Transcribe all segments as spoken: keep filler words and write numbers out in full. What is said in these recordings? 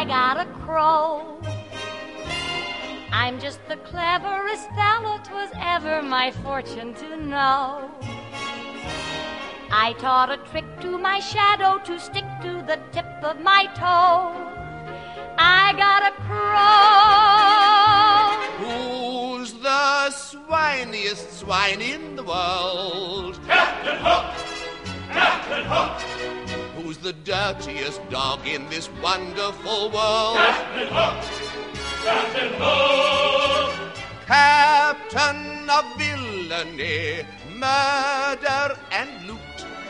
got a crow. I'm just the cleverest fellow 'twas ever my fortune to know. I taught a trick to my shadow to stick to the tip of my toe. I got a crow. Who's the swiniest swine in the world? Captain Hook! Captain Hook! Who's the dirtiest dog in this wonderful world? Captain Hook! Captain Hook! Captain of villainy, murder and loot,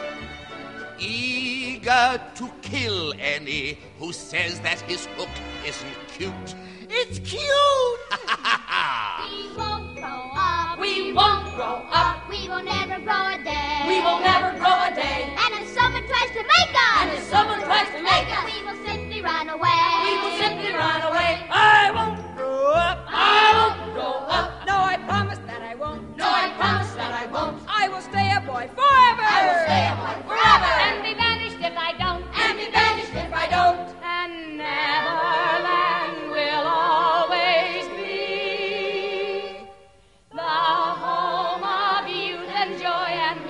eager to kill any who says that his hook isn't cute. It's cute! We won't grow up. We won't grow up. We will never grow a day. We will never grow a day. And if someone tries to make us, And if someone tries to make us, we will simply run away. we will simply run away. I won't grow up. I won't grow up. No, I promise that I won't. No, I promise that I won't. I will stay a boy forever. I will stay a boy forever. And be vanished if I don't. And be banished if I don't. And Neverland will always be the home of youth and joy and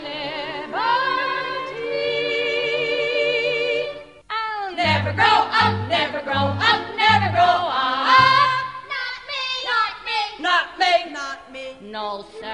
liberty. I'll Never grow up, never grow up, never grow up. Not me, not me. Not me, not me. No, sir.